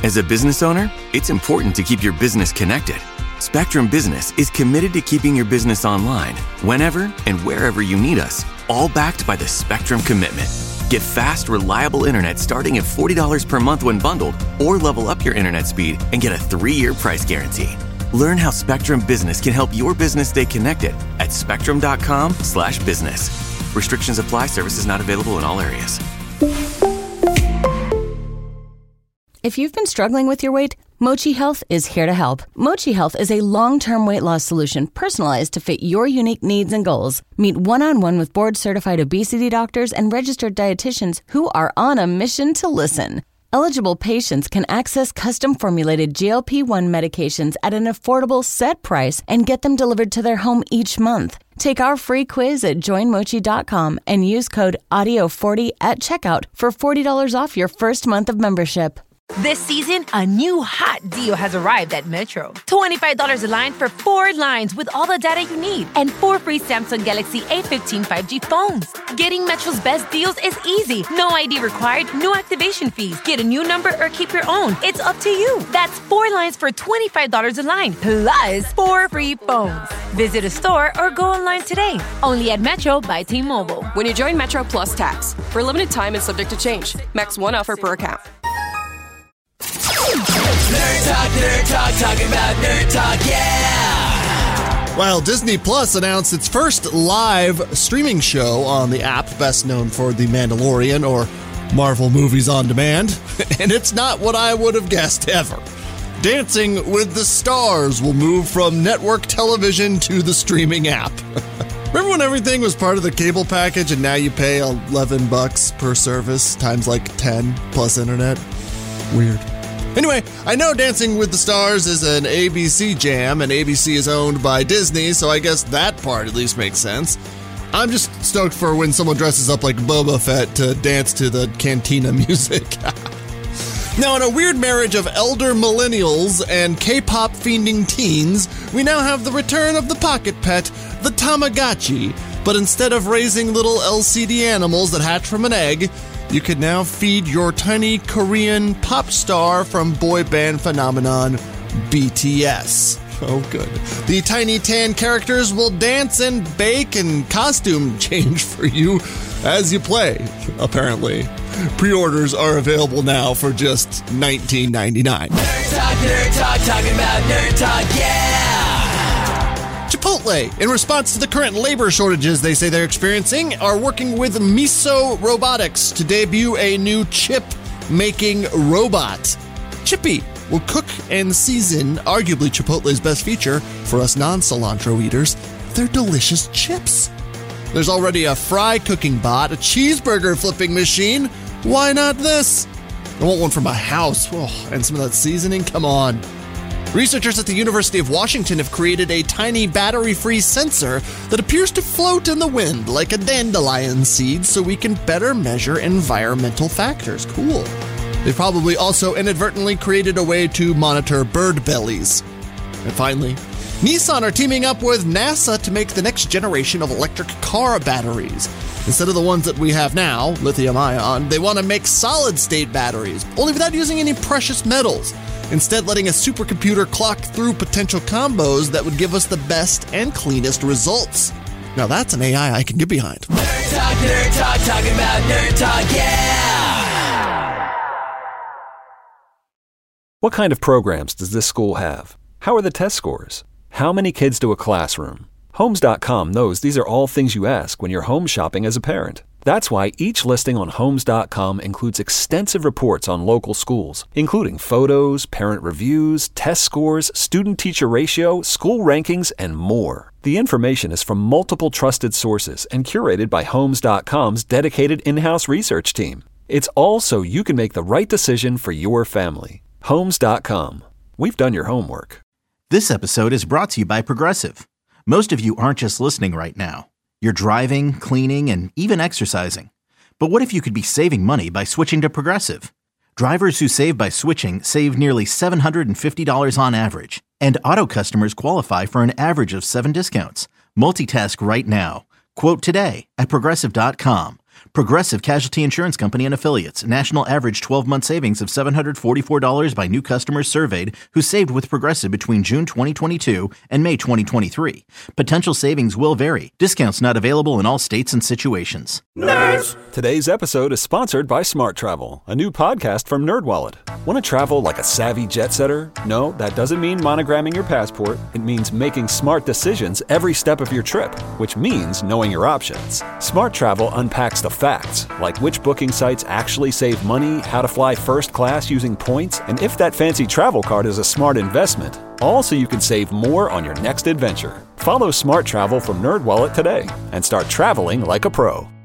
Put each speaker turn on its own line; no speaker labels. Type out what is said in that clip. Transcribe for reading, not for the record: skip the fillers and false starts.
As a business owner, it's important to keep your business connected. Spectrum Business is committed to keeping your business online whenever and wherever you need us, all backed by the Spectrum Commitment. Get fast, reliable internet starting at $40 per month when bundled, or level up your internet speed and get a 3-year price guarantee. Learn how Spectrum Business can help your business stay connected at spectrum.com/business. Restrictions apply. Services not available in all areas.
If you've been struggling with your weight, Mochi Health is here to help. Mochi Health is a long-term weight loss solution personalized to fit your unique needs and goals. Meet one-on-one with board-certified obesity doctors and registered dietitians who are on a mission to listen. Eligible patients can access custom-formulated GLP-1 medications at an affordable set price and get them delivered to their home each month. Take our free quiz at joinmochi.com and use code AUDIO40 at checkout for $40 off your first month of membership.
This season, a new hot deal has arrived at Metro. $25 a line for 4 lines with all the data you need and 4 free Samsung Galaxy A15 5G phones. Getting Metro's best deals is easy. No ID required, no activation fees. Get a new number or keep your own. It's up to you. That's 4 lines for $25 a line, plus 4 free phones. Visit a store or go online today. Only at Metro by T-Mobile.
When you join Metro Plus Tax, for a limited time and subject to change. Max 1 offer per account.
Nerd Talk, talking about Nerd Talk, yeah!
Well, Disney Plus announced its first live streaming show on the app, best known for The Mandalorian or Marvel Movies on Demand, and it's not what I would have guessed ever. Dancing with the Stars will move from network television to the streaming app. Remember when everything was part of the cable package and now you pay $11 per service times like 10 plus internet? Weird. Anyway, I know Dancing with the Stars is an ABC jam, and ABC is owned by Disney, so I guess that part at least makes sense. I'm just stoked for when someone dresses up like Boba Fett to dance to the Cantina music. Now, in a weird marriage of elder millennials and K-pop fiending teens, we now have the return of the pocket pet, the Tamagotchi. But instead of raising little LCD animals that hatch from an egg, you can now feed your tiny Korean pop star from boy band phenomenon BTS. Oh, good. The tiny tan characters will dance and bake and costume change for you as you play, apparently. Pre-orders are available now for just $19.99.
Nerd Talk, talking about Nerd Talk, yeah!
Chipotle, in response to the current labor shortages they say they're experiencing, are working with Miso Robotics to debut a new chip-making robot. Chippy will cook and season arguably Chipotle's best feature for us non-cilantro eaters, their delicious chips. There's already a fry cooking bot, a cheeseburger flipping machine. Why not this? I want one for my house. Oh, and some of that seasoning, come on. Researchers at the University of Washington have created a tiny battery-free sensor that appears to float in the wind like a dandelion seed so we can better measure environmental factors. Cool. They've probably also inadvertently created a way to monitor bird bellies. And finally, Nissan are teaming up with NASA to make the next generation of electric car batteries. Instead of the ones that we have now, lithium-ion, they want to make solid-state batteries, only without using any precious metals. Instead, letting a supercomputer clock through potential combos that would give us the best and cleanest results. Now that's an AI I can get behind.
Nerd Talk, talking about Nerd Talk, yeah!
What kind of programs does this school have? How are the test scores? How many kids do a classroom? Homes.com knows these are all things you ask when you're home shopping as a parent. That's why each listing on Homes.com includes extensive reports on local schools, including photos, parent reviews, test scores, student-teacher ratio, school rankings, and more. The information is from multiple trusted sources and curated by Homes.com's dedicated in-house research team. It's all so you can make the right decision for your family. Homes.com. We've done your homework.
This episode is brought to you by Progressive. Most of you aren't just listening right now. You're driving, cleaning, and even exercising. But what if you could be saving money by switching to Progressive? Drivers who save by switching save nearly $750 on average. And auto customers qualify for an average of 7 discounts. Multitask right now. Quote today at Progressive.com. Progressive Casualty Insurance Company and Affiliates. National average 12-month savings of $744 by new customers surveyed who saved with Progressive between June 2022 and May 2023. Potential savings will vary. Discounts not available in all states and situations.
Nerds! Today's episode is sponsored by Smart Travel, a new podcast from NerdWallet. Want to travel like a savvy jet setter? No, that doesn't mean monogramming your passport. It means making smart decisions every step of your trip, which means knowing your options. Smart Travel unpacks the facts, like which booking sites actually save money, how to fly first class using points, and if that fancy travel card is a smart investment. All so you can save more on your next adventure. Follow Smart Travel from NerdWallet today and start traveling like a pro.